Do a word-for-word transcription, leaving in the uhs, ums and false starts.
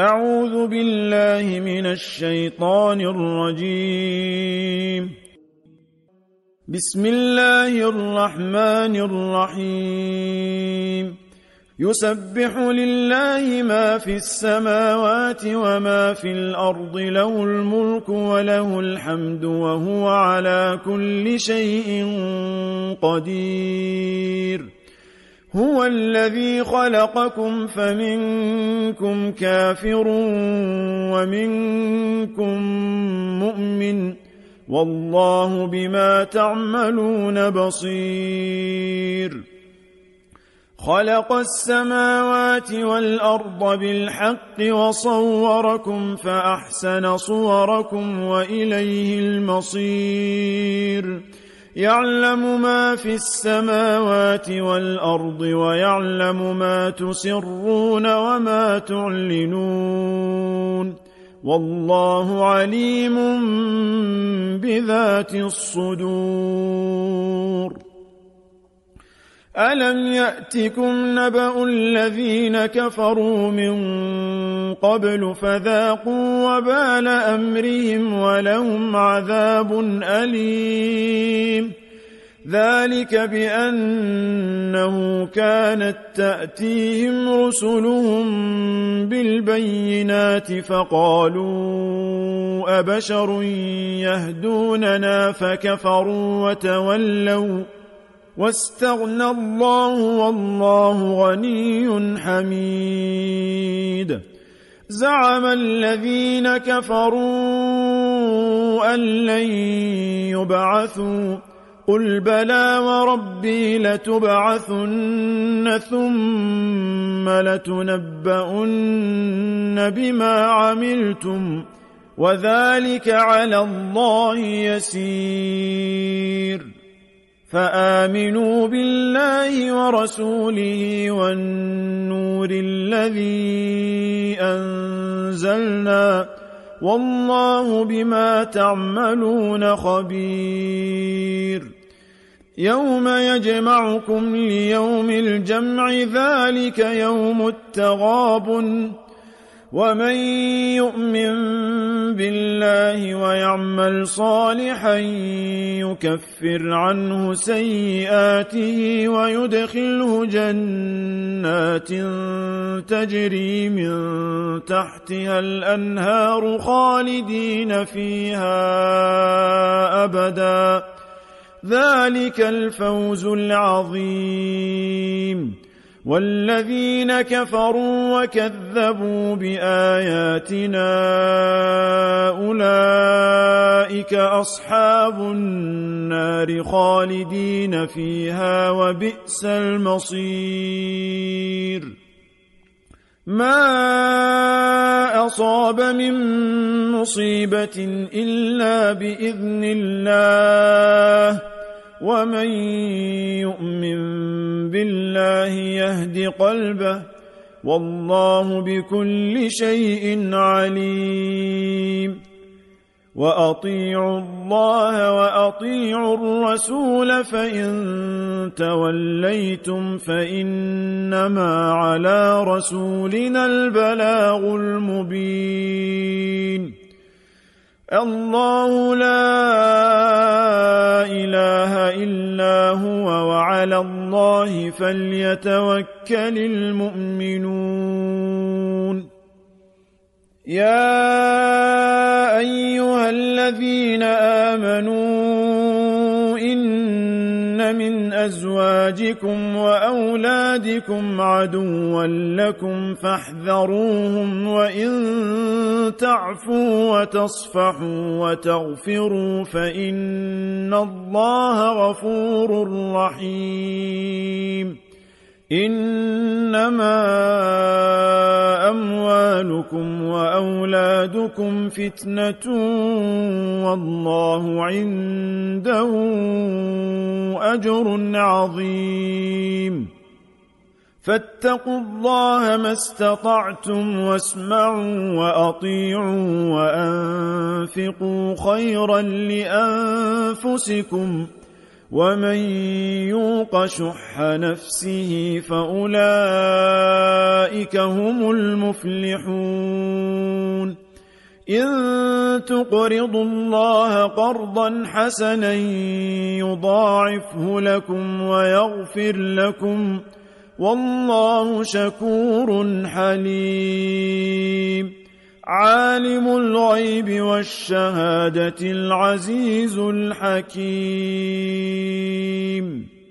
أعوذ بالله من الشيطان الرجيم. بسم الله الرحمن الرحيم. يسبح لله ما في السماوات وما في الأرض، له الملك وله الحمد وهو على كل شيء قدير. هو الذي خلقكم فمنكم كافر ومنكم مؤمن، والله بما تعملون بصير. خلق السماوات والأرض بالحق وصوركم فأحسن صوركم وإليه المصير. يعلم ما في السماوات والأرض ويعلم ما تسرون وما تعلنون، والله عليم بذات الصدور. ألم يأتكم نبأ الذين كفروا من قبل فذاقوا وبال أمرهم ولهم عذاب أليم. ذلك بأنه كانت تأتيهم رسلهم بالبينات فقالوا أبشر يهدوننا فكفروا وتولوا واستغنى الله والله غني حميد. زعم الذين كفروا أن لن يبعثوا، قل بلى وربي لتبعثن ثم لتنبؤن بما عملتم وذلك على الله يسير. فآمنوا بالله ورسوله والنور الذي أنزلنا، والله بما تعملون خبير. يوم يجمعكم ليوم الجمع، ذلك يوم التغابن. ومن يؤمن بالله ويعمل صالحا يكفر عنه سيئاته ويدخله جنات تجري من تحتها الأنهار خالدين فيها أبدا، ذلك الفوز العظيم. والذين كفروا وكذبوا بآياتنا أولئك أصحاب النار خالدين فيها وبئس المصير. ما أصاب من مصيبة إلا بإذن الله، ومن يؤمن بالله يهد قلبه، والله بكل شيء عليم. وأطيعوا الله وأطيعوا الرسول، فإن توليتم فإنما على رسولنا البلاغ المبين. الله لا إله إلا هو، وعلى الله فليتوكل المؤمنون. يا أيها الذين آمنوا إن من أزواجكم وأولادكم عدوا لكم فاحذروهم، وإن تعفوا وتصفحوا وتغفروا فإن الله غفور رحيم. إنما أموالكم وأولادكم فتنة، والله عنده أجر عظيم. فاتقوا الله ما استطعتم واسمعوا وأطيعوا وأنفقوا خيرا لأنفسكم، ومن يوق شح نفسه فأولئك أولئك هم المفلحون إن تقرضوا الله قرضا حسنا يضاعفه لكم ويغفر لكم والله شكور حليم عالم الغيب والشهادة العزيز الحكيم